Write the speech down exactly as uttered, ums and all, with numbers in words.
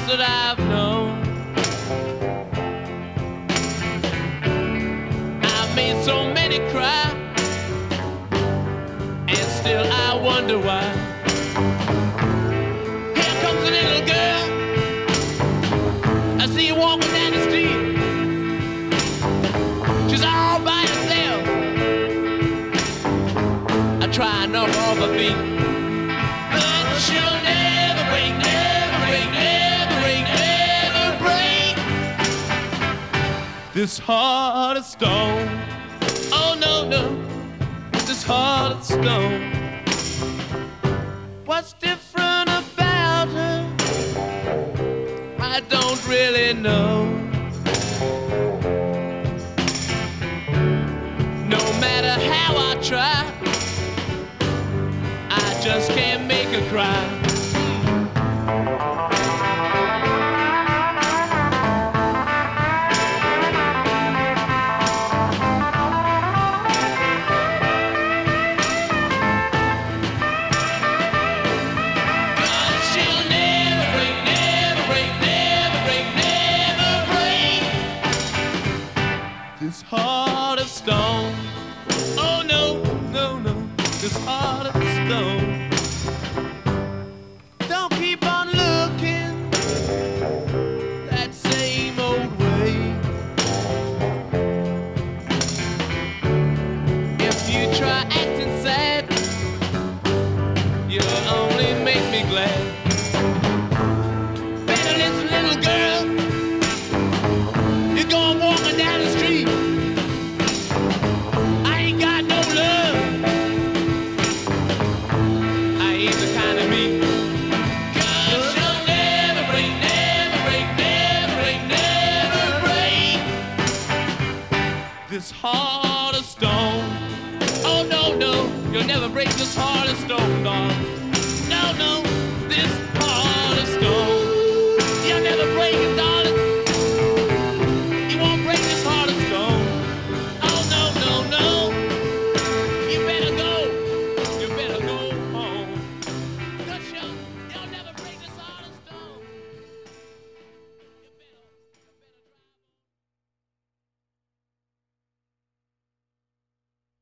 that I've known. I've made so many cry, and still I wonder why. Here comes a little girl, I see her walking down the street. She's all by herself, I try and knock off her feet, but she'll never break, never break, never break, never break this heart of stone. Oh no, no, this heart of stone. What's different about her? I don't really know. No matter how I try, I just can't make her cry. This heart of stone. Oh no, no, no, this heart of stone.